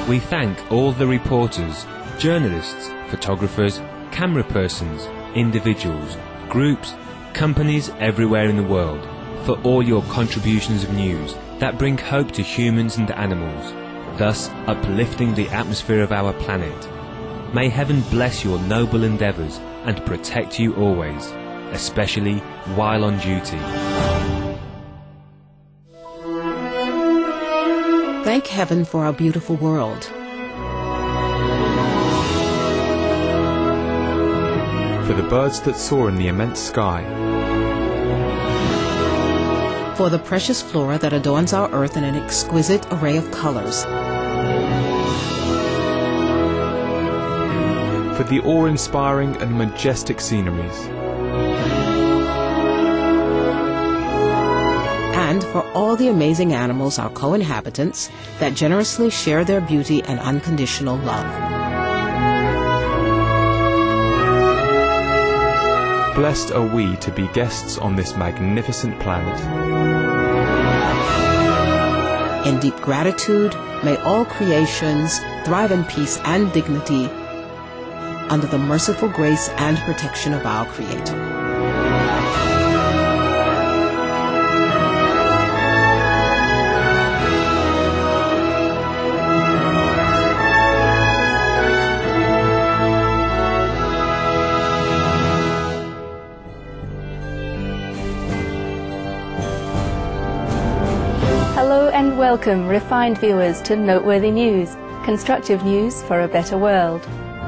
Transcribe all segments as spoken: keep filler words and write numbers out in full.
We thank all the reporters, journalists, photographers, camera persons, individuals, groups, companies everywhere in the world for all your contributions of news that bring hope to humans and animals, thus uplifting the atmosphere of our planet. May heaven bless your noble endeavours and protect you always, especially while on duty. Thank heaven for our beautiful world. For the birds that soar in the immense sky. For the precious flora that adorns our earth in an exquisite array of colors. For the awe-inspiring and majestic sceneries. And for all the amazing animals, our co-inhabitants, that generously share their beauty and unconditional love. Blessed are we to be guests on this magnificent planet. In deep gratitude, may all creations thrive in peace and dignity under the merciful grace and protection of our Creator. Hello and welcome, refined viewers, to Noteworthy News, constructive news for a better world.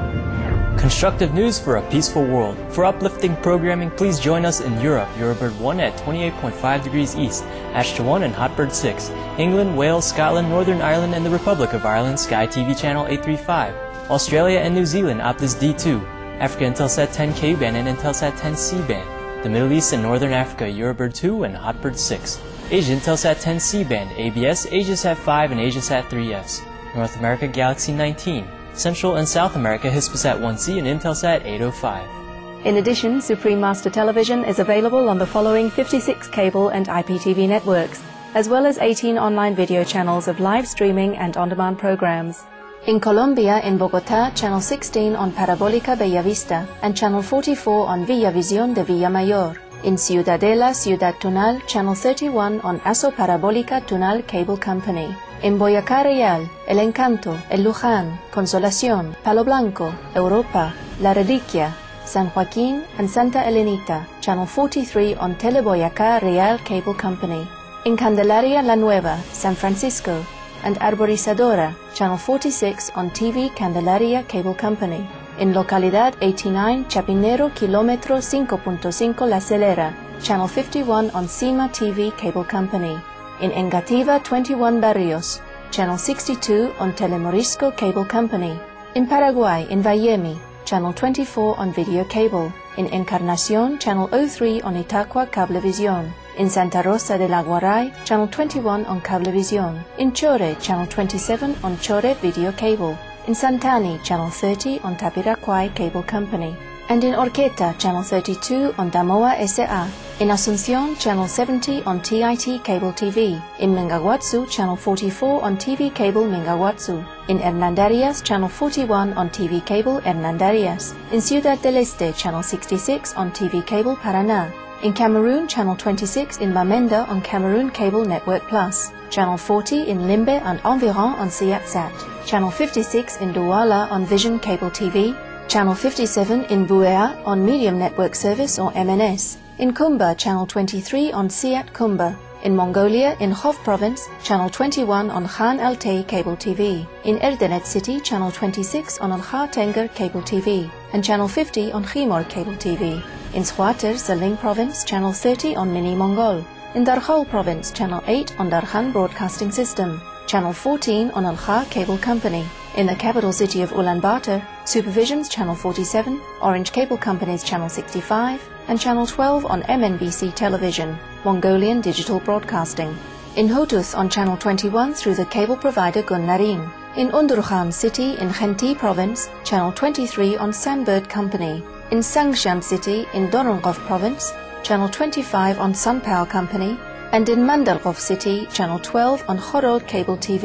Constructive news for a peaceful world. For uplifting programming, please join us in Europe, Eurobird one at twenty-eight point five degrees east, Ashta one and Hotbird six, England, Wales, Scotland, Northern Ireland and the Republic of Ireland, Sky T V channel eight thirty-five, Australia and New Zealand, Optus D two, Africa Intelsat ten K band and Intelsat ten C band, the Middle East and Northern Africa, Eurobird two and Hotbird six, Asia Intelsat ten C band, A B S, AsiaSat five and AsiaSat three S, North America Galaxy nineteen, Central and South America Hispasat one C and Intelsat eight oh five. In addition, Supreme Master Television is available on the following fifty-six cable and I P T V networks, as well as eighteen online video channels of live streaming and on-demand programs. In Colombia, in Bogotá, channel sixteen on Parabólica Bellavista and channel forty-four on Villavisión de Villamayor. In Ciudadela, Ciudad Tunal, channel thirty-one on Aso Parabólica Tunal Cable Company. En Boyacá Real, El Encanto, El Luján, Consolación, Palo Blanco, Europa, La Reliquia, San Joaquín and Santa Elenita, channel forty-three on Teleboyacá Real Cable Company. In Candelaria La Nueva, San Francisco, and Arborizadora, channel forty-six on T V Candelaria Cable Company. In Localidad eighty-nine, Chapinero, Kilómetro cinco punto cinco La Celera, channel fifty-one on Cima T V Cable Company. In Engativa twenty-one Barrios, channel sixty-two on Telemorisco Cable Company. In Paraguay, in Vallemi, channel twenty-four on Video Cable. In Encarnación, channel oh three on Itacua Cablevisión. In Santa Rosa de la Guaray, channel twenty-one on Cablevisión. In Chore, channel twenty-seven on Chore Video Cable. In Santani, channel thirty on Tapiraquay Cable Company. And in Orqueta, channel thirty-two on Damoa S A. In Asunción, channel seventy on T I T Cable T V. In Mingaguatsu, channel forty-four on T V Cable Mingaguatsu. In Hernandarias, channel forty-one on T V Cable Hernandarias. In Ciudad del Este, channel sixty-six on T V Cable Paraná. In Cameroon, channel twenty-six in Bamenda on Cameroon Cable Network Plus. Channel forty in Limbe and Environ on Siatsat. Channel fifty-six in Douala on Vision Cable T V. Channel fifty-seven in Buea on Medium Network Service or M N S. In Kumba, channel twenty-three on Siat Kumba. In Mongolia, in Hov Province, channel twenty-one on Khan Altay Cable T V. In Erdenet City, channel twenty-six on Al Tenger Cable T V. And channel fifty on Khimor Cable T V. In Shuater, Saling Province, channel thirty on Mini Mongol. In Darhol Province, channel eight on Darhan Broadcasting System. Channel fourteen on Al-Kha Cable Company. In the capital city of Ulaanbaatar, Supervision's Channel forty-seven, Orange Cable Company's Channel sixty-five, and Channel twelve on M N B C Television, Mongolian Digital Broadcasting. In Hotuth on Channel twenty-one through the cable provider Gunnarin. In Undurkhan City in Khenti Province, Channel twenty-three on Sunbird Company. In Sangshan City in Dorongov Province, Channel twenty-five on Sun Power Company, and in Mandargov City, Channel twelve on Khorod Cable T V.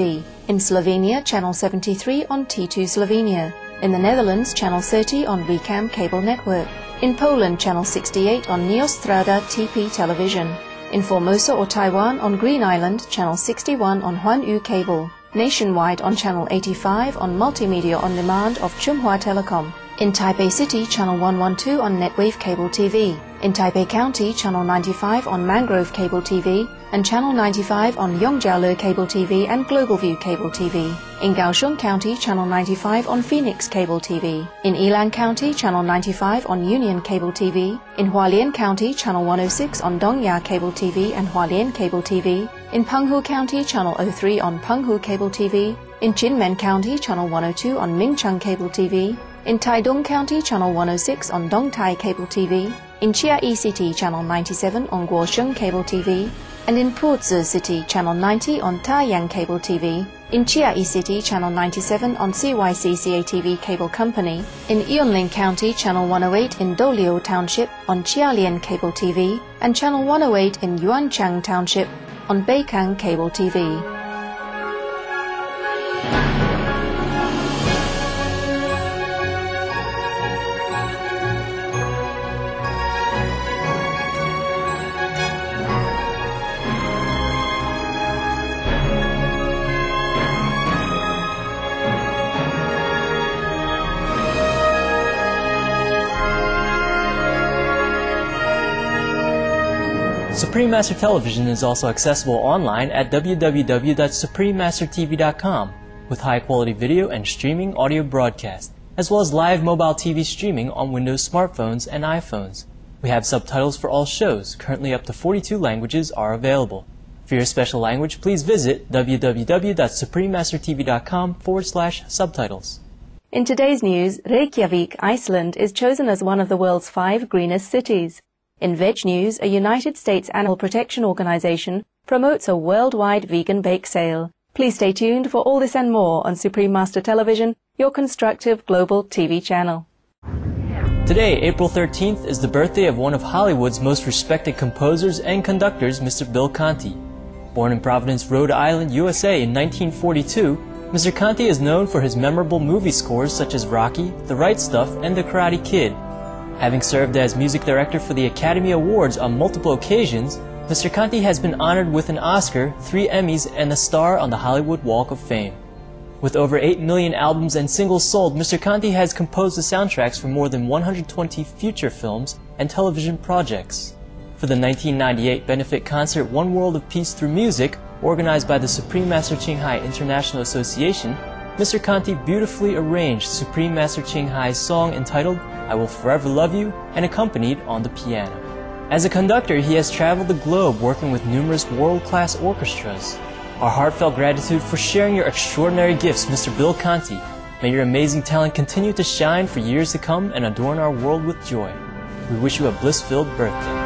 In Slovenia, channel seventy-three on T two Slovenia. In the Netherlands, channel thirty on VCAM cable network. In Poland, channel sixty-eight on Neostrada T P television. In Formosa or Taiwan on Green Island, channel sixty-one on Huan-Yu cable. Nationwide on channel eighty-five on Multimedia On Demand of Chunghwa Telecom. In Taipei City, channel one twelve on Netwave Cable T V. In Taipei County, channel ninety-five on Mangrove Cable T V, and channel ninety-five on Yongjiaole Cable T V and Globalview Cable T V. In Kaohsiung County, channel ninety-five on Phoenix Cable T V. In Yilan County, channel ninety-five on Union Cable T V. In Hualien County, channel one oh six on Dongya Cable T V and Hualien Cable T V. In Penghu County, channel oh three on Penghu Cable T V. In Kinmen County, channel one oh two on Mingcheng Cable T V. In Taidong County, channel one oh six on Dongtai Cable T V. In Chiayi City, channel ninety-seven on Guosheng Cable T V. And in Puzi City, channel ninety on Taiyang Cable T V. In Chiayi City, channel ninety-seven on C Y C C A T V Cable Company. In Yunlin County, channel one oh eight in Doliu Township on Chialian Cable T V. And channel one oh eight in Yuanchang Township on Beikang Cable T V. Supreme Master Television is also accessible online at w w w dot supreme master t v dot com with high-quality video and streaming audio broadcast, as well as live mobile T V streaming on Windows smartphones and iPhones. We have subtitles for all shows. Currently up to forty-two languages are available. For your special language, please visit w w w dot supreme master t v dot com forward slash subtitles. In today's news, Reykjavik, Iceland is chosen as one of the world's five greenest cities. In Veg News, a United States animal protection organization promotes a worldwide vegan bake sale. Please stay tuned for all this and more on Supreme Master Television, your constructive global T V channel. Today, April thirteenth, is the birthday of one of Hollywood's most respected composers and conductors, Mister Bill Conti. Born in Providence, Rhode Island, U S A in nineteen forty-two, Mister Conti is known for his memorable movie scores such as Rocky, The Right Stuff, and The Karate Kid. Having served as music director for the Academy Awards on multiple occasions, Mister Conti has been honored with an Oscar, three Emmys, and a star on the Hollywood Walk of Fame. With over eight million albums and singles sold, Mister Conti has composed the soundtracks for more than one hundred twenty feature films and television projects. For the nineteen ninety-eight benefit concert One World of Peace Through Music, organized by the Supreme Master Ching Hai International Association, Mister Conti beautifully arranged Supreme Master Ching Hai's song entitled I Will Forever Love You and accompanied on the piano. As a conductor, he has traveled the globe working with numerous world-class orchestras. Our heartfelt gratitude for sharing your extraordinary gifts, Mister Bill Conti. May your amazing talent continue to shine for years to come and adorn our world with joy. We wish you a bliss-filled birthday.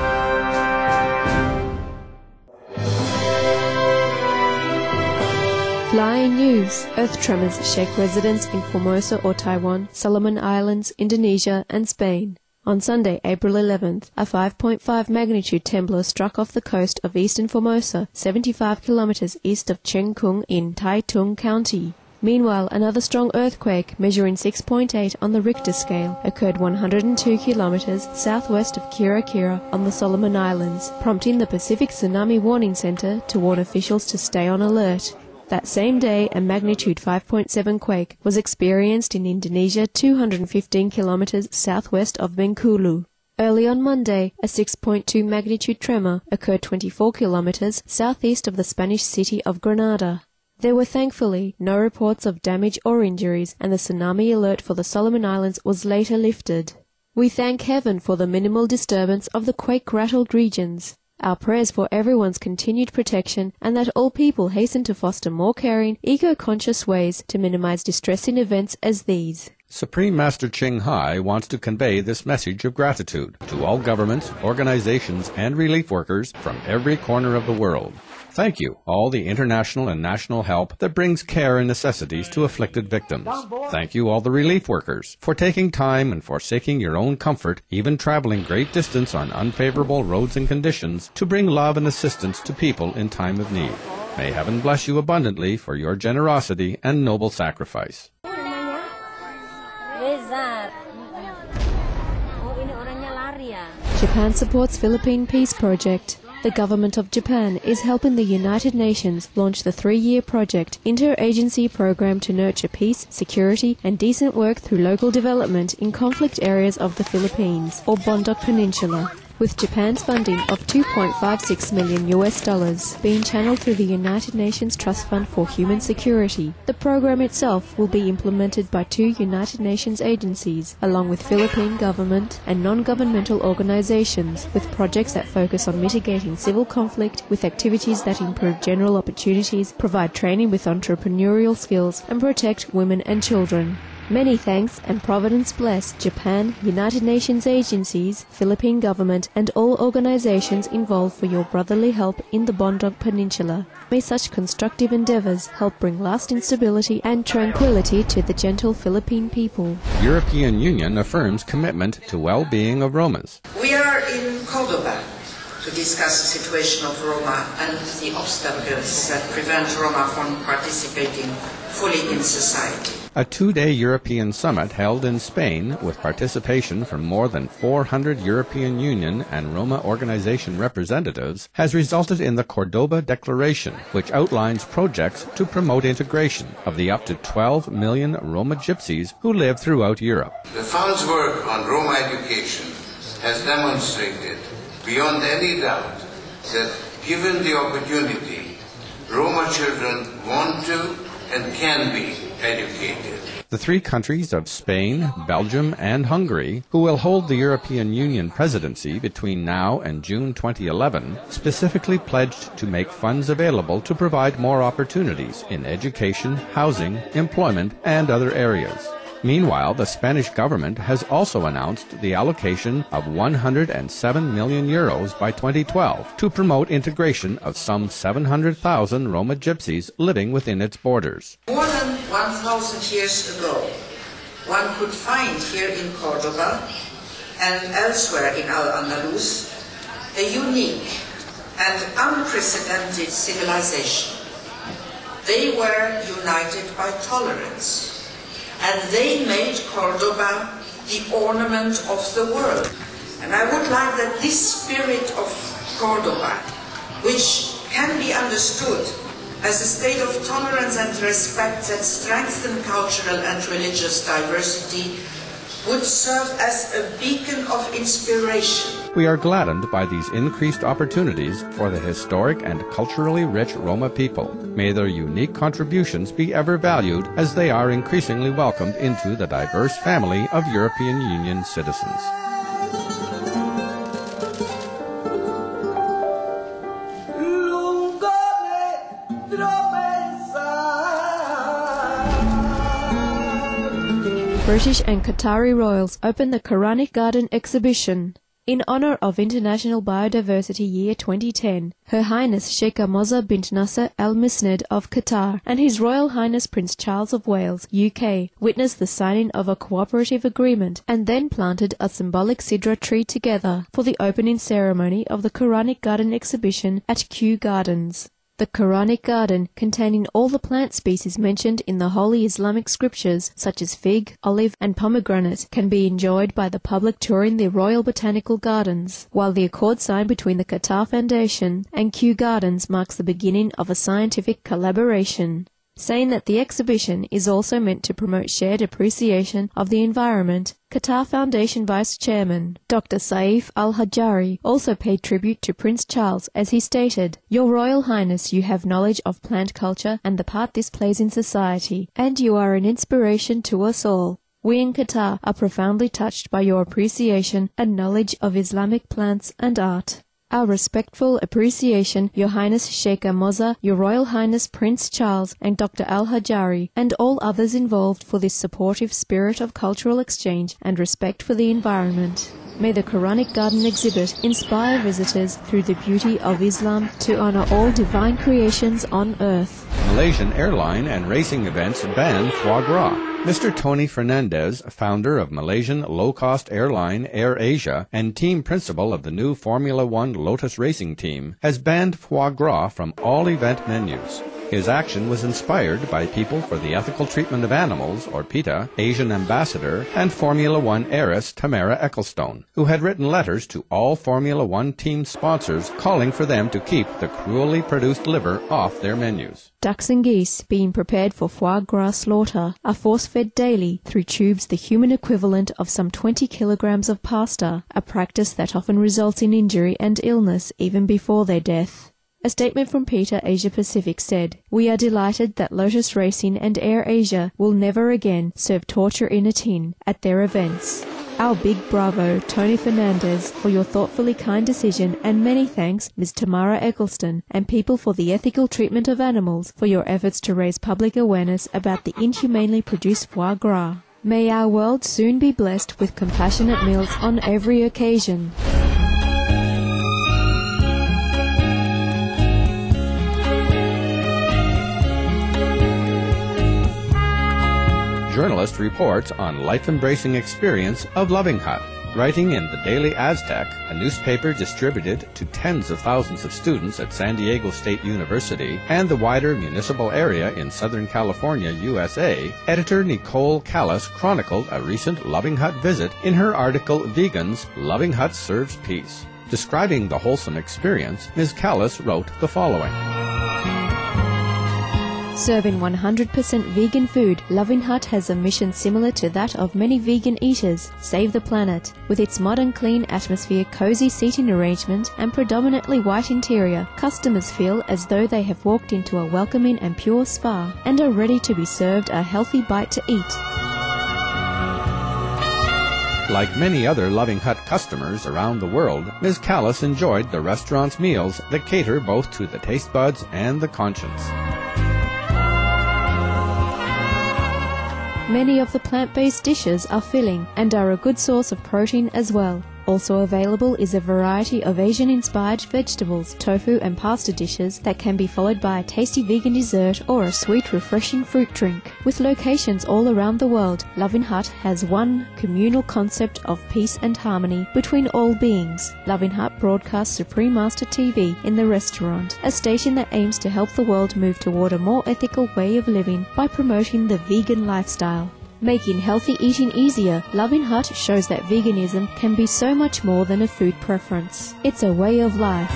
Flying news. Earth tremors shake residents in Formosa or Taiwan, Solomon Islands, Indonesia, and Spain. On Sunday, April eleventh, a five point five magnitude tremor struck off the coast of eastern Formosa, seventy-five kilometers east of Cheng Kung in Taitung County. Meanwhile, another strong earthquake, measuring six point eight on the Richter scale, occurred one hundred two kilometers southwest of Kira Kira on the Solomon Islands, prompting the Pacific Tsunami Warning Center to warn officials to stay on alert. That same day, a magnitude five point seven quake was experienced in Indonesia two hundred fifteen kilometers southwest of Bengkulu. Early on Monday, a six point two magnitude tremor occurred twenty-four kilometers southeast of the Spanish city of Granada. There were thankfully no reports of damage or injuries, and the tsunami alert for the Solomon Islands was later lifted. We thank heaven for the minimal disturbance of the quake-rattled regions. Our prayers for everyone's continued protection, and that all people hasten to foster more caring, eco-conscious ways to minimize distressing events as these. Supreme Master Ching Hai wants to convey this message of gratitude to all governments, organizations, and relief workers from every corner of the world. Thank you, all the international and national help that brings care and necessities to afflicted victims. Thank you, all the relief workers, for taking time and forsaking your own comfort, even traveling great distance on unfavorable roads and conditions, to bring love and assistance to people in time of need. May heaven bless you abundantly for your generosity and noble sacrifice. Japan supports Philippine Peace Project. The government of Japan is helping the United Nations launch the three-year project Interagency Program to nurture peace, security and decent work through local development in conflict areas of the Philippines, or Bondok Peninsula, with Japan's funding of two point five six million U S dollars being channeled through the United Nations Trust Fund for Human Security. The program itself will be implemented by two United Nations agencies, along with Philippine government and non-governmental organizations, with projects that focus on mitigating civil conflict with activities that improve general opportunities, provide training with entrepreneurial skills, and protect women and children. Many thanks and Providence bless Japan, United Nations agencies, Philippine government and all organizations involved for your brotherly help in the Bondok Peninsula. May such constructive endeavors help bring lasting stability and tranquility to the gentle Philippine people. European Union affirms commitment to well-being of Romas. We are in Cordoba to discuss the situation of Roma and the obstacles that prevent Roma from participating fully in society. A two-day European summit held in Spain with participation from more than four hundred European Union and Roma organization representatives has resulted in the Cordoba Declaration, which outlines projects to promote integration of the up to twelve million Roma Gypsies who live throughout Europe. The Fund's work on Roma education has demonstrated beyond any doubt that given the opportunity, Roma children want to and can be educated. The three countries of Spain, Belgium, and Hungary, who will hold the European Union presidency between now and June twenty eleven, specifically pledged to make funds available to provide more opportunities in education, housing, employment, and other areas. Meanwhile, the Spanish government has also announced the allocation of one hundred seven million euros by twenty twelve to promote integration of some seven hundred thousand Roma Gypsies living within its borders. More than one thousand years ago, one could find here in Cordoba and elsewhere in Al-Andalus a unique and unprecedented civilization. They were united by tolerance, and they made Cordoba the ornament of the world. And I would like that this spirit of Cordoba, which can be understood as a state of tolerance and respect that strengthen cultural and religious diversity, would serve as a beacon of inspiration. We are gladdened by these increased opportunities for the historic and culturally rich Roma people. May their unique contributions be ever valued as they are increasingly welcomed into the diverse family of European Union citizens. British and Qatari royals open the Quranic Garden exhibition. In honor of International Biodiversity Year twenty ten, Her Highness Sheikh Moza bint Nasser Al Misnad of Qatar and His Royal Highness Prince Charles of Wales, U K, witnessed the signing of a cooperative agreement and then planted a symbolic sidra tree together for the opening ceremony of the Quranic Garden exhibition at Kew Gardens. The Quranic Garden, containing all the plant species mentioned in the holy Islamic scriptures, such as fig, olive, and pomegranate, can be enjoyed by the public touring the Royal Botanical Gardens, while the accord signed between the Qatar Foundation and Kew Gardens marks the beginning of a scientific collaboration. Saying that the exhibition is also meant to promote shared appreciation of the environment, Qatar Foundation Vice Chairman Doctor Saif Al-Hajjari also paid tribute to Prince Charles as he stated, "Your Royal Highness, you have knowledge of plant culture and the part this plays in society, and you are an inspiration to us all. We in Qatar are profoundly touched by your appreciation and knowledge of Islamic plants and art. Our respectful appreciation, Your Highness Sheikh Moza, Your Royal Highness Prince Charles, and Doctor Al-Hajjari, and all others involved for this supportive spirit of cultural exchange and respect for the environment. May the Quranic Garden exhibit inspire visitors through the beauty of Islam to honor all divine creations on earth." Malaysian airline and racing events ban foie gras. Mister Tony Fernandez, founder of Malaysian low-cost airline Air Asia and team principal of the new Formula One Lotus Racing team, has banned foie gras from all event menus. His action was inspired by People for the Ethical Treatment of Animals, or PETA, Asian ambassador, and Formula One heiress Tamara Ecclestone, who had written letters to all Formula One team sponsors calling for them to keep the cruelly produced liver off their menus. Ducks and geese being prepared for foie gras slaughter are force-fed daily through tubes the human equivalent of some twenty kilograms of pasta, a practice that often results in injury and illness even before their death. A statement from PETA Asia Pacific said, "We are delighted that Lotus Racing and Air Asia will never again serve torture in a tin at their events. Our big bravo, Tony Fernandez, for your thoughtfully kind decision, and many thanks, Miz Tamara Ecclestone, and People for the Ethical Treatment of Animals for your efforts to raise public awareness about the inhumanely produced foie gras. May our world soon be blessed with compassionate meals on every occasion." Journalist reports on life-embracing experience of Loving Hut. Writing in the Daily Aztec, a newspaper distributed to tens of thousands of students at San Diego State University and the wider municipal area in Southern California, U S A, editor Nicole Callas chronicled a recent Loving Hut visit in her article Vegans, Loving Hut Serves Peace. Describing the wholesome experience, Miz Callas wrote the following. Serving one hundred percent vegan food, Loving Hut has a mission similar to that of many vegan eaters, Save the Planet. With its modern clean atmosphere, cozy seating arrangement, and predominantly white interior, customers feel as though they have walked into a welcoming and pure spa and are ready to be served a healthy bite to eat. Like many other Loving Hut customers around the world, Miz Callas enjoyed the restaurant's meals that cater both to the taste buds and the conscience. Many of the plant-based dishes are filling and are a good source of protein as well. Also available is a variety of Asian-inspired vegetables, tofu and pasta dishes that can be followed by a tasty vegan dessert or a sweet, refreshing fruit drink. With locations all around the world, Loving Hut has one communal concept of peace and harmony between all beings. Loving Hut broadcasts Supreme Master T V in the restaurant, a station that aims to help the world move toward a more ethical way of living by promoting the vegan lifestyle. Making healthy eating easier, Loving Hut shows that veganism can be so much more than a food preference. It's a way of life.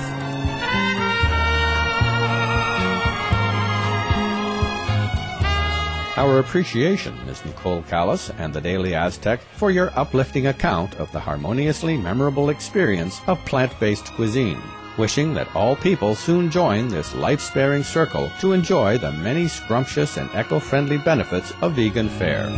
Our appreciation, Miz Nicole Callas and the Daily Aztec, for your uplifting account of the harmoniously memorable experience of plant-based cuisine. Wishing that all people soon join this life-sparing circle to enjoy the many scrumptious and eco-friendly benefits of vegan fare.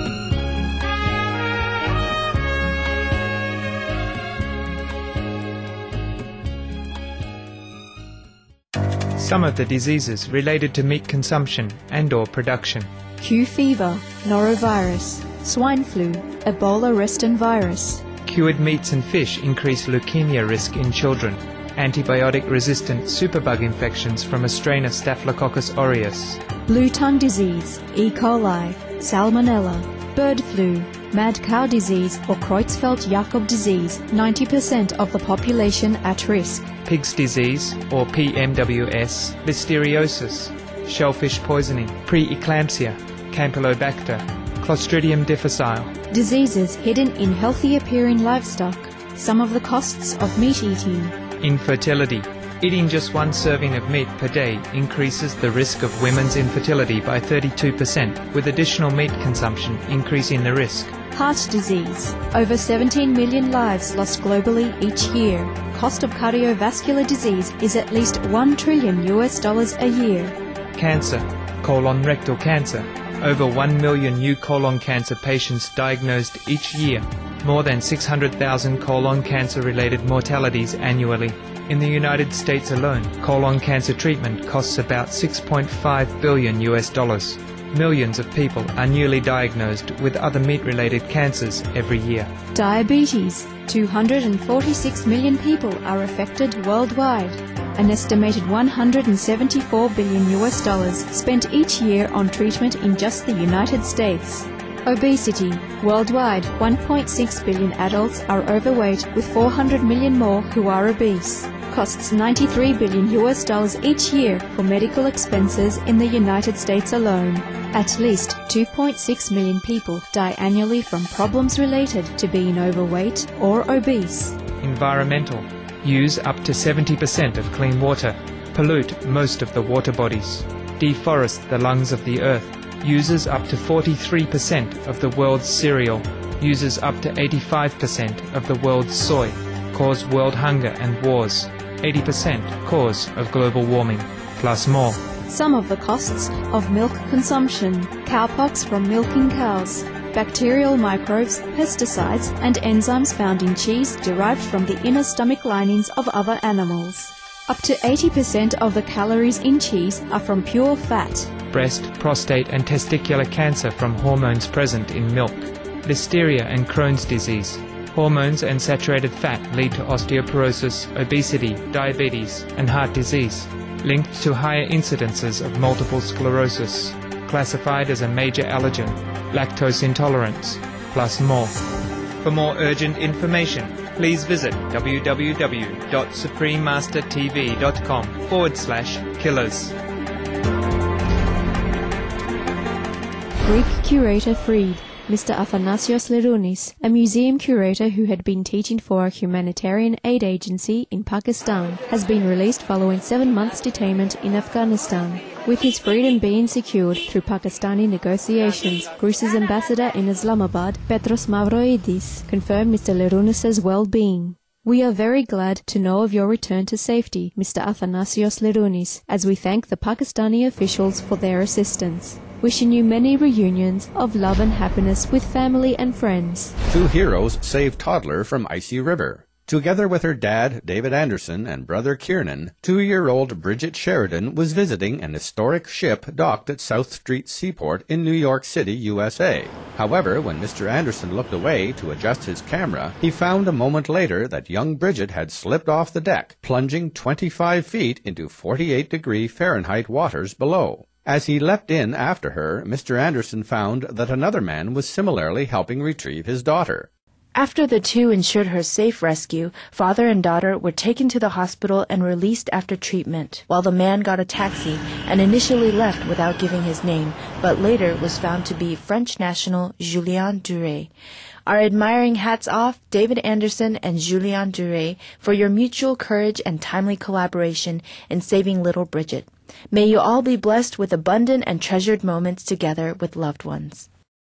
Some of the diseases related to meat consumption and or production. Q fever, norovirus, swine flu, Ebola reston virus. Cured meats and fish increase leukemia risk in children. Antibiotic-resistant superbug infections from a strain of Staphylococcus aureus. Blue tongue disease, E. coli, salmonella, bird flu, mad cow disease or Creutzfeldt-Jakob disease, ninety percent of the population at risk. Pig's disease, or P M W S, listeriosis, shellfish poisoning, preeclampsia, Campylobacter, Clostridium difficile. Diseases hidden in healthy-appearing livestock. Some of the costs of meat eating. Infertility. Eating just one serving of meat per day increases the risk of women's infertility by thirty-two percent, with additional meat consumption increasing the risk. Heart disease. Over seventeen million lives lost globally each year. Cost of cardiovascular disease is at least one trillion U S dollars a year. Cancer. Colon rectal cancer. Over one million new colon cancer patients diagnosed each year. More than six hundred thousand colon cancer-related mortalities annually. In the United States alone, colon cancer treatment costs about six point five billion U S dollars. Millions of people are newly diagnosed with other meat-related cancers every year. Diabetes. two hundred forty-six million people are affected worldwide. an estimated one hundred seventy-four billion U S dollars spent each year on treatment in just the United States. Obesity. Worldwide, one point six billion adults are overweight, with four hundred million more who are obese. Costs ninety-three billion U S dollars each year for medical expenses in the United States alone. At least two point six million people die annually from problems related to being overweight or obese. Environmental. Use up to seventy percent of clean water. Pollute most of the water bodies. Deforest the lungs of the earth. Uses up to forty-three percent of the world's cereal. Uses up to eighty-five percent of the world's soy. Cause world hunger and wars. eighty percent cause of global warming, plus more. Some of the costs of milk consumption. Cowpox from milking cows. Bacterial microbes, pesticides, and enzymes found in cheese derived from the inner stomach linings of other animals. Up to eighty percent of the calories in cheese are from pure fat. Breast, prostate, and testicular cancer from hormones present in milk. Listeria and Crohn's disease. Hormones and saturated fat lead to osteoporosis, obesity, diabetes, and heart disease, linked to higher incidences of multiple sclerosis, classified as a major allergen, lactose intolerance, plus more. For more urgent information, please visit www.suprememastertv.com forward slash killers. Greek curator freed. Mister Athanasios Lerounis, a museum curator who had been teaching for a humanitarian aid agency in Pakistan, has been released following seven months' detainment in Afghanistan. With his freedom being secured through Pakistani negotiations, Greece's ambassador in Islamabad, Petros Mavroidis, confirmed Mister Lerounis' well-being. We are very glad to know of your return to safety, Mister Athanasios Lerounis, as we thank the Pakistani officials for their assistance. Wishing you many reunions of love and happiness with family and friends. Two heroes save toddler from icy river. Together with her dad, David Anderson, and brother Kiernan, two-year-old Bridget Sheridan was visiting an historic ship docked at South Street Seaport in New York City, U S A. However, when Mister Anderson looked away to adjust his camera, he found a moment later that young Bridget had slipped off the deck, plunging twenty-five feet into forty-eight degree Fahrenheit waters below. As he leapt in after her, Mister Anderson found that another man was similarly helping retrieve his daughter. After the two ensured her safe rescue, father and daughter were taken to the hospital and released after treatment, while the man got a taxi and initially left without giving his name, but later was found to be French national Julien Duray. Our admiring hats off, David Anderson and Julien Duray, for your mutual courage and timely collaboration in saving little Bridget. May you all be blessed with abundant and treasured moments together with loved ones.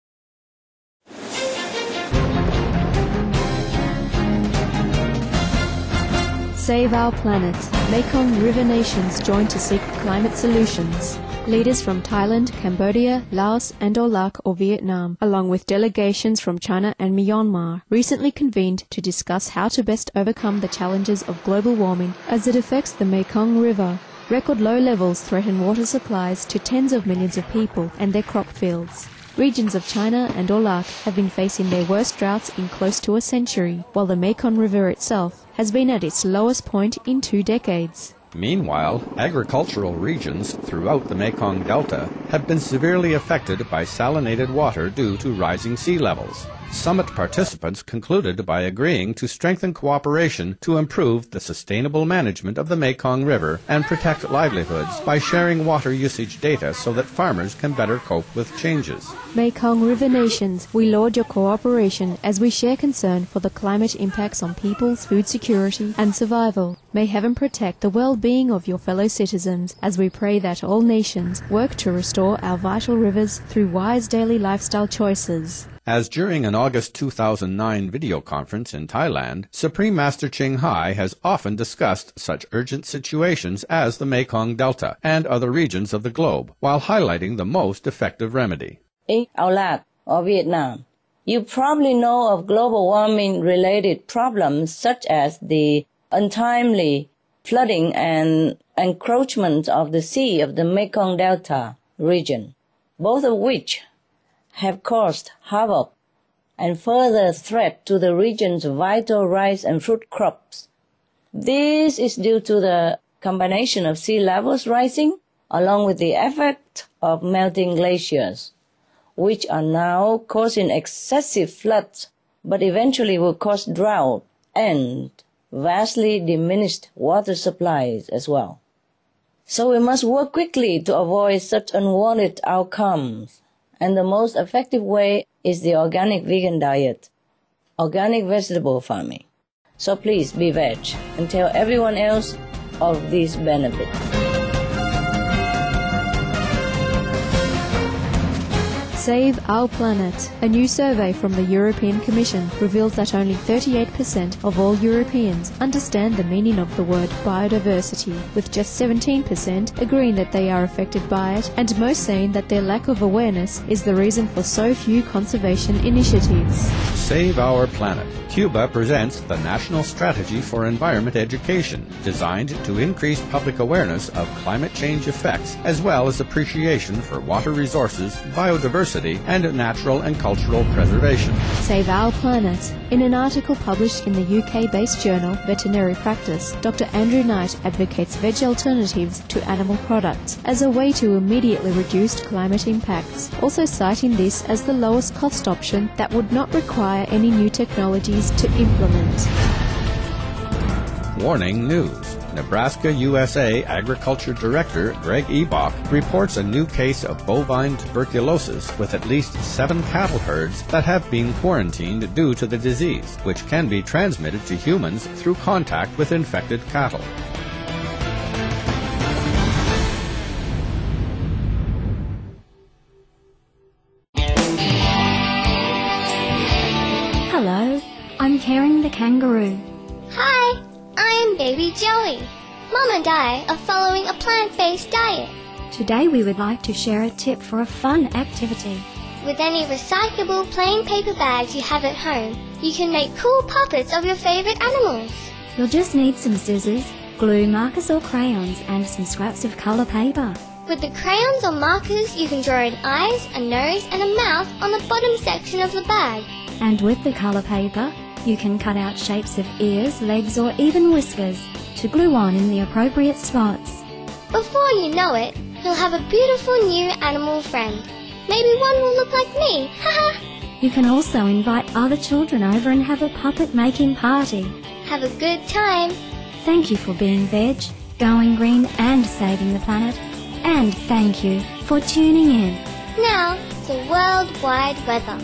Save our planet. Mekong River nations join to seek climate solutions. Leaders from Thailand, Cambodia, Laos, and Laos or Vietnam, along with delegations from China and Myanmar, recently convened to discuss how to best overcome the challenges of global warming as it affects the Mekong River. Record low levels threaten water supplies to tens of millions of people and their crop fields. Regions of China and Laos have been facing their worst droughts in close to a century, while the Mekong River itself has been at its lowest point in two decades. Meanwhile, agricultural regions throughout the Mekong Delta have been severely affected by salinated water due to rising sea levels. Summit participants concluded by agreeing to strengthen cooperation to improve the sustainable management of the Mekong River and protect livelihoods by sharing water usage data so that farmers can better cope with changes. Mekong River nations, we laud your cooperation as we share concern for the climate impacts on people's food security and survival. May heaven protect the well-being of your fellow citizens as we pray that all nations work to restore our vital rivers through wise daily lifestyle choices. As during an August two thousand nine video conference in Thailand, Supreme Master Ching Hai has often discussed such urgent situations as the Mekong Delta and other regions of the globe, while highlighting the most effective remedy. In Laos or Vietnam, you probably know of global warming-related problems such as the untimely flooding and encroachment of the sea of the Mekong Delta region, both of which have caused havoc and further threat to the region's vital rice and fruit crops. This is due to the combination of sea levels rising along with the effect of melting glaciers, which are now causing excessive floods, but eventually will cause drought and vastly diminished water supplies as well. So we must work quickly to avoid such unwanted outcomes. And the most effective way is the organic vegan diet, organic vegetable farming. So please be veg and tell everyone else of these benefits. Save Our Planet. A new survey from the European Commission reveals that only thirty-eight percent of all Europeans understand the meaning of the word biodiversity, with just seventeen percent agreeing that they are affected by it, and most saying that their lack of awareness is the reason for so few conservation initiatives. Save Our Planet. Cuba presents the National Strategy for Environment Education, designed to increase public awareness of climate change effects, as well as appreciation for water resources, biodiversity, and natural and cultural preservation. Save Our Planet. In an article published in the U K-based journal Veterinary Practice, Doctor Andrew Knight advocates veg alternatives to animal products as a way to immediately reduce climate impacts, also citing this as the lowest cost option that would not require any new technologies to implement. Warning news. Nebraska U S A Agriculture Director Greg Ebach reports a new case of bovine tuberculosis with at least seven cattle herds that have been quarantined due to the disease, which can be transmitted to humans through contact with infected cattle. Hello, I'm Caring the kangaroo. Hi, I'm Baby Joey. Mom and I are following a plant-based diet. Today we would like to share a tip for a fun activity. With any recyclable plain paper bags you have at home, you can make cool puppets of your favorite animals. You'll just need some scissors, glue, markers or crayons, and some scraps of colour paper. With the crayons or markers, you can draw an eyes, a nose and a mouth on the bottom section of the bag. And with the colour paper, you can cut out shapes of ears, legs or even whiskers to glue on in the appropriate spots. Before you know it, you'll have a beautiful new animal friend. Maybe one will look like me, haha! You can also invite other children over and have a puppet making party. Have a good time! Thank you for being veg, going green and saving the planet. And thank you for tuning in. Now, the worldwide weather.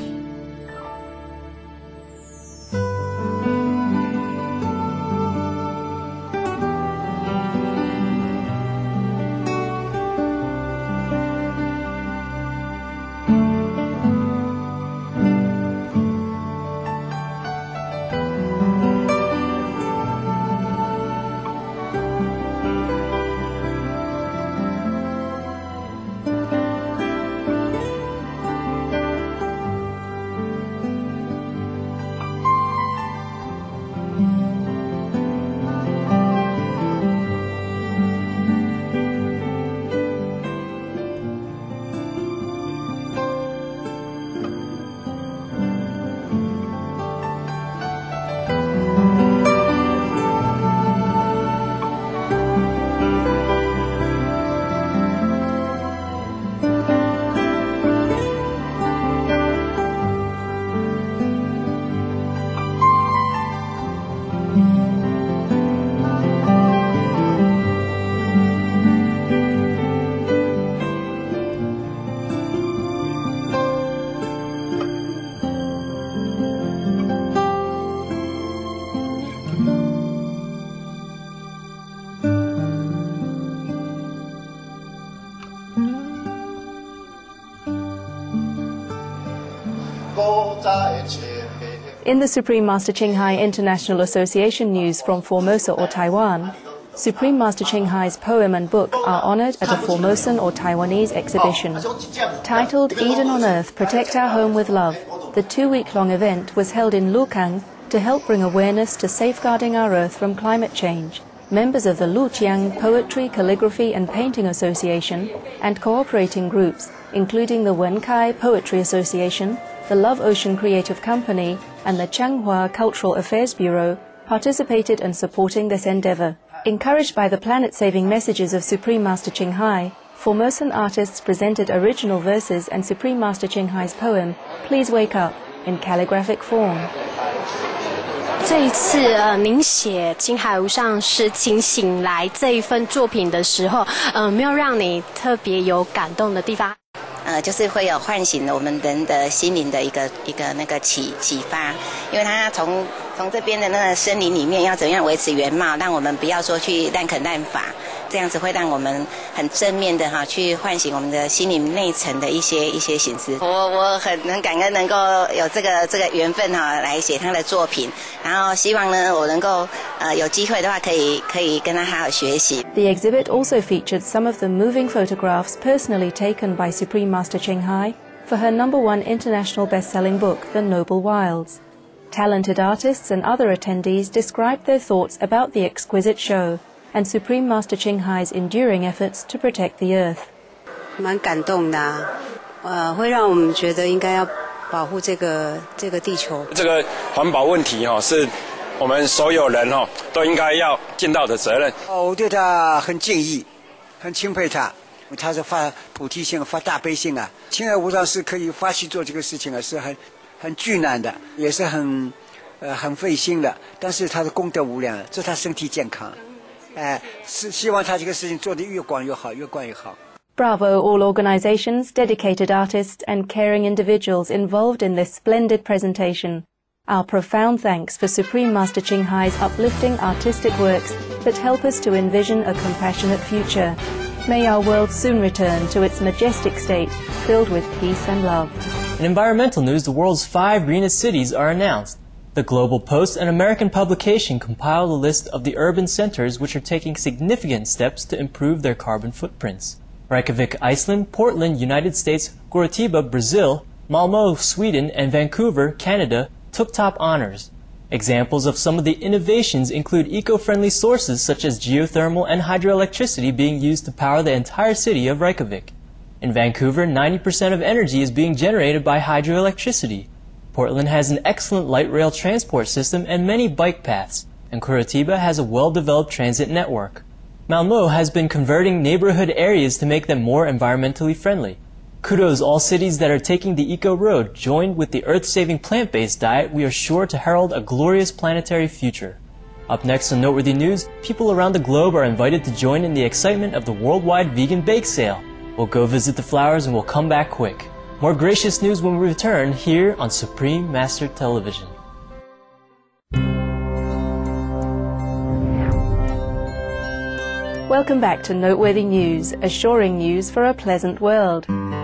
In the Supreme Master Ching Hai International Association news from Formosa or Taiwan, Supreme Master Ching Hai's poem and book are honored at a Formosan or Taiwanese exhibition. Titled Eden on Earth, Protect Our Home with Love, the two-week-long event was held in Lukang to help bring awareness to safeguarding our Earth from climate change. Members of the Lujiang Poetry, Calligraphy and Painting Association and cooperating groups, including the Wenkai Poetry Association, the Love Ocean Creative Company and the Changhua Cultural Affairs Bureau, participated in supporting this endeavor. Encouraged by the planet-saving messages of Supreme Master Ching Hai, Formosan artists presented original verses and Supreme Master Ching Hai's poem, Please Wake Up, in calligraphic form. 这一次，呃，您写青海无上师请醒来这一份作品的时候，呃，没有让你特别有感动的地方？ 呃，就是会有唤醒了我们人的心灵的一个一个那个启启发，因为它从从这边的那个森林里面要怎样维持原貌，让我们不要说去滥垦滥伐，这样子会让我们很正面的哈去唤醒我们的心灵内层的一些一些心思。我我很很感恩能够有这个这个缘分哈来写他的作品，然后希望呢我能够呃有机会的话可以可以跟他好好学习。 The exhibit also featured some of the moving photographs personally taken by Supreme Master Ching Hai for her number one international best-selling book, The Noble Wilds. Talented artists and other attendees described their thoughts about the exquisite show and Supreme Master Ching Hai's enduring efforts to protect the earth. 蛮感动的啊，呃，会让我们觉得应该要保护这个这个地球。 这个环保问题哈，是我们所有人哈都应该要尽到的责任。 哦，我对他很敬意，很钦佩他。他是发菩提心、发大悲心啊！青海无上师可以发起做这个事情啊，是很很巨难的，也是很呃很费心的。但是他的功德无量，祝他身体健康。哎，是希望他这个事情做得越广越好，越广越好。 Bravo all organizations, dedicated artists and caring individuals involved in this splendid presentation. Our profound thanks for Supreme Master Ching Hai's uplifting artistic works that help us to envision a compassionate future. May our world soon return to its majestic state, filled with peace and love. In environmental news, the world's five greenest cities are announced. The Global Post, an American publication, compiled a list of the urban centers which are taking significant steps to improve their carbon footprints. Reykjavik, Iceland, Portland, United States, Curitiba, Brazil, Malmö, Sweden, and Vancouver, Canada, took top honors. Examples of some of the innovations include eco-friendly sources such as geothermal and hydroelectricity being used to power the entire city of Reykjavik. In Vancouver, ninety percent of energy is being generated by hydroelectricity. Portland has an excellent light rail transport system and many bike paths, and Curitiba has a well-developed transit network. Malmö has been converting neighborhood areas to make them more environmentally friendly. Kudos all cities that are taking the eco road. Joined with the earth-saving plant-based diet, we are sure to herald a glorious planetary future. Up next on Noteworthy News, people around the globe are invited to join in the excitement of the worldwide vegan bake sale. We'll go visit the flowers and we'll come back quick. More gracious news when we return here on Supreme Master Television. Welcome back to Noteworthy News, assuring news for a pleasant world.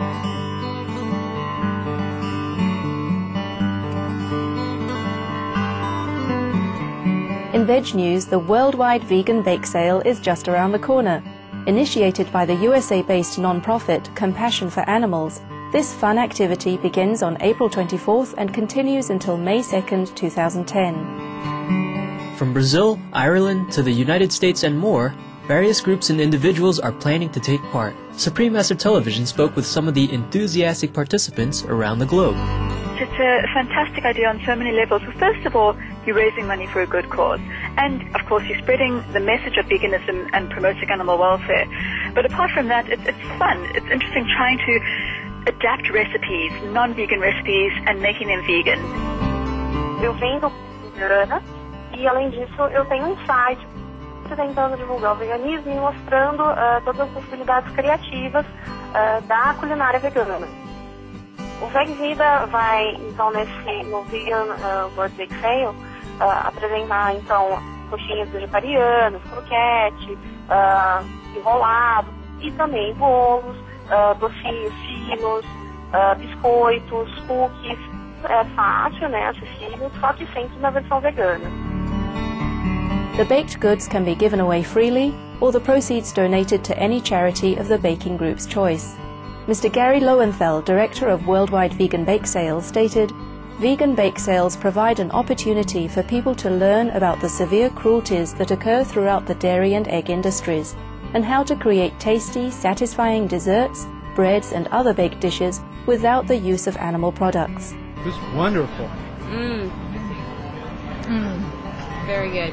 In Veg News, the worldwide vegan bake sale is just around the corner. Initiated by the U S A-based non-profit Compassion for Animals, this fun activity begins on April twenty-fourth and continues until May second, two thousand ten. From Brazil, Ireland, to the United States and more, various groups and individuals are planning to take part. Supreme Master Television spoke with some of the enthusiastic participants around the globe. It's a fantastic idea on so many levels. Well, first of all, you're raising money for a good cause. And, of course, you're spreading the message of veganism and promoting animal welfare. But apart from that, it's, it's fun. It's interesting trying to adapt recipes, non-vegan recipes, and making them vegan. Eu venho vegana e, além disso, eu tenho um site tentando divulgar o veganismo e mostrando uh, todas as possibilidades criativas uh, da culinária vegana. O Veg Vida vai, então, nesse, no Vegan uh, World Bake Sale, uh, apresentar, então, coxinhas vegetarianas, croquete, uh, enrolado, e também bolos, uh, docinhos finos, uh, biscoitos, cookies. É fácil, né, acessível, só que sempre na versão vegana. The baked goods can be given away freely, or the proceeds donated to any charity of the baking group's choice. Mister Gary Lowenthal, director of Worldwide Vegan Bake Sales, stated, "Vegan bake sales provide an opportunity for people to learn about the severe cruelties that occur throughout the dairy and egg industries, and how to create tasty, satisfying desserts, breads and other baked dishes without the use of animal products." It's wonderful. Mmm. Mmm. Very good.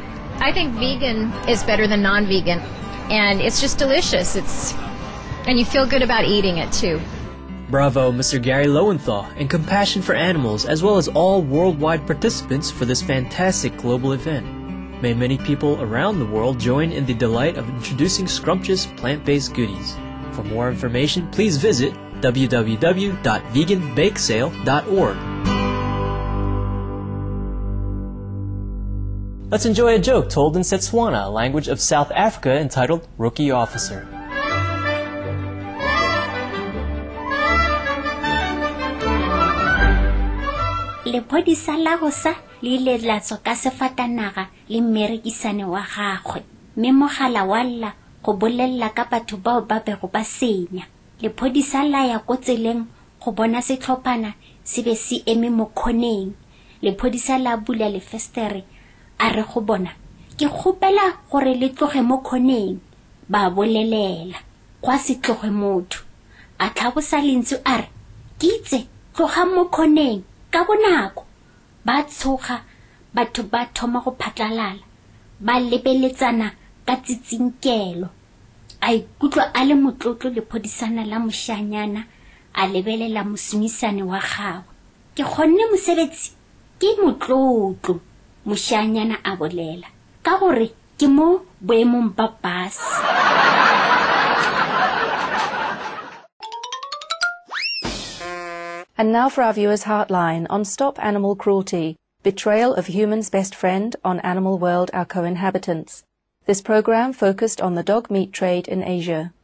I think vegan is better than non-vegan, and it's just delicious. It's and you feel good about eating it too. Bravo, Mister Gary Lowenthal, and Compassion for Animals, as well as all worldwide participants for this fantastic global event. May many people around the world join in the delight of introducing scrumptious plant-based goodies. For more information, please visit w w w dot vegan bake sale dot org. Let's enjoy a joke told in Setswana, a language of South Africa, entitled Rookie Officer. Lepodisa la gosa le ile la tswa ka sefatanaga le mmerekisane wa gagwe mme mogala wa lla go bolella ka batho bao ba bego ba senya. Lepodisa la ya ko tseleng go bona setlhophana se be se eme mo khoneng. Lepodisa la bula lefestere a re go bona, ke kgopela gore le tloge mo khoneng. Ba bolelela kwa se tloge motho a tlhabosa lentsu a re, ke itse tloga mo khoneng ka bonako. Ba tshoga, batho ba thoma go phatlalala, ba lebeletsana ka tsitsinkelo. A ikutlwa a le motlotlo lepodisana la moshanyana a lebelela mosumisane wa gagwe. Ke kgonne mosebetsi, ke motlotlo, moshanyana a bolela, ka gore ke mo boemong ba bus. And now for our viewers' Heartline on Stop Animal Cruelty, Betrayal of Human's Best Friend on Animal World, Our Co-Inhabitants. This program focused on the dog meat trade in Asia.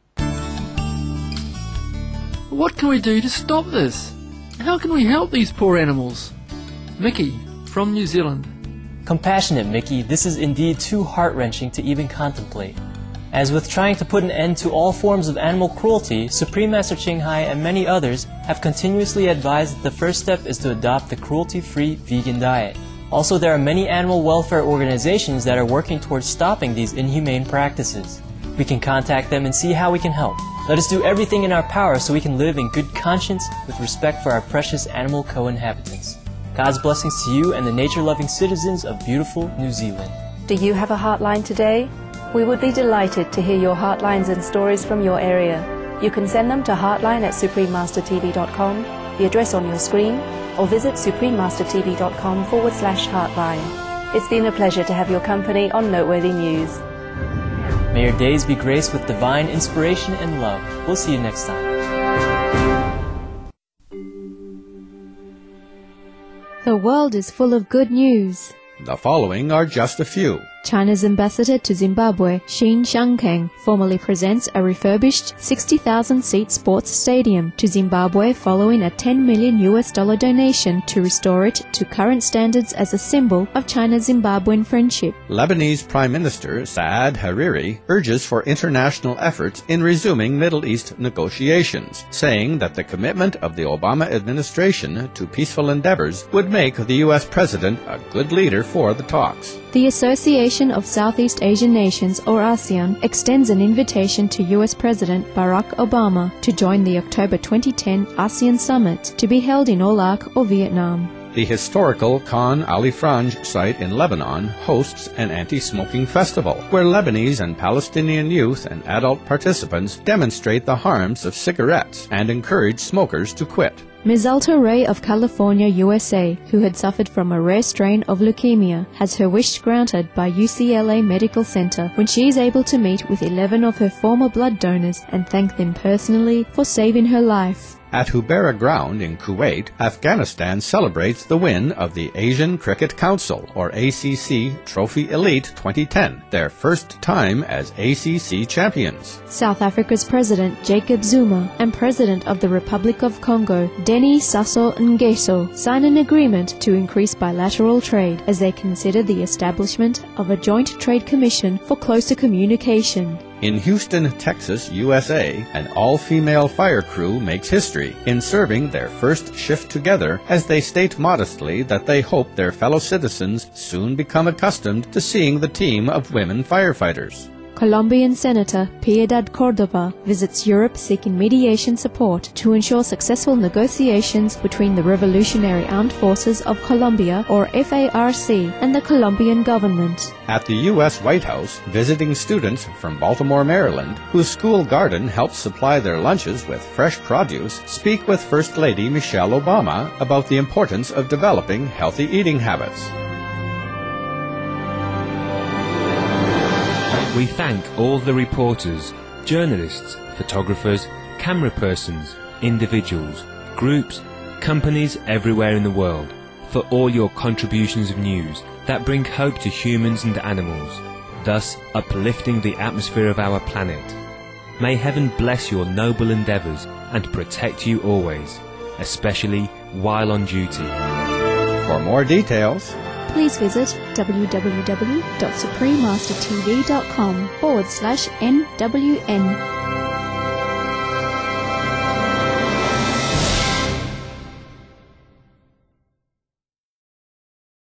What can we do to stop this? How can we help these poor animals? Mickey, from New Zealand. Compassionate Mickey, this is indeed too heart-wrenching to even contemplate. As with trying to put an end to all forms of animal cruelty, Supreme Master Ching Hai and many others have continuously advised that the first step is to adopt the cruelty-free vegan diet. Also, there are many animal welfare organizations that are working towards stopping these inhumane practices. We can contact them and see how we can help. Let us do everything in our power so we can live in good conscience with respect for our precious animal co-inhabitants. God's blessings to you and the nature-loving citizens of beautiful New Zealand. Do you have a Heartline today? We would be delighted to hear your Heartlines and stories from your area. You can send them to heartline at supreme master t v dot com, the address on your screen, or visit suprememastertv.com forward slash heartline. It's been a pleasure to have your company on Noteworthy News. May your days be graced with divine inspiration and love. We'll see you next time. The world is full of good news. The following are just a few. China's ambassador to Zimbabwe, Xin Xiangkang, formally presents a refurbished sixty thousand seat sports stadium to Zimbabwe following a ten million U S dollar donation to restore it to current standards as a symbol of China-Zimbabwean friendship. Lebanese Prime Minister Saad Hariri urges for international efforts in resuming Middle East negotiations, saying that the commitment of the Obama administration to peaceful endeavors would make the U S president a good leader for the talks. The Association of Southeast Asian Nations, or ASEAN, extends an invitation to U S President Barack Obama to join the October twenty ten ASEAN Summit to be held in Olac or Vietnam. The historical Khan Ali Franj site in Lebanon hosts an anti-smoking festival where Lebanese and Palestinian youth and adult participants demonstrate the harms of cigarettes and encourage smokers to quit. Mizalta Ray of California, U S A, who had suffered from a rare strain of leukemia, has her wish granted by U C L A Medical Center when she is able to meet with eleven of her former blood donors and thank them personally for saving her life. At Hubeira Ground in Kuwait, Afghanistan celebrates the win of the Asian Cricket Council, or A C C, Trophy Elite twenty ten, their first time as A C C champions. South Africa's President Jacob Zuma and President of the Republic of Congo, Denis Sassou Nguesso, sign an agreement to increase bilateral trade as they consider the establishment of a joint trade commission for closer communication. In Houston, Texas, U S A, an all-female fire crew makes history in serving their first shift together as they state modestly that they hope their fellow citizens soon become accustomed to seeing the team of women firefighters. Colombian Senator Piedad Córdoba visits Europe seeking mediation support to ensure successful negotiations between the Revolutionary Armed Forces of Colombia, or F A R C, and the Colombian government. At the U S White House, visiting students from Baltimore, Maryland, whose school garden helps supply their lunches with fresh produce, speak with First Lady Michelle Obama about the importance of developing healthy eating habits. We thank all the reporters, journalists, photographers, camera persons, individuals, groups, companies everywhere in the world for all your contributions of news that bring hope to humans and animals, thus uplifting the atmosphere of our planet. May heaven bless your noble endeavours and protect you always, especially while on duty. For more details, please visit www.suprememastertv.com forward slash NWN.